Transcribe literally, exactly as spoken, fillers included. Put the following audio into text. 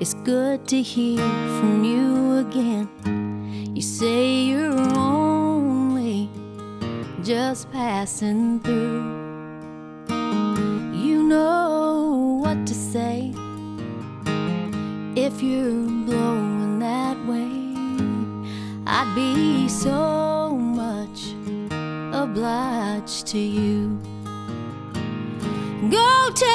It's good to hear from you again. You say you're only just passing through. You know what to say if you're blowing that way. I'd be so much obliged to you. Go take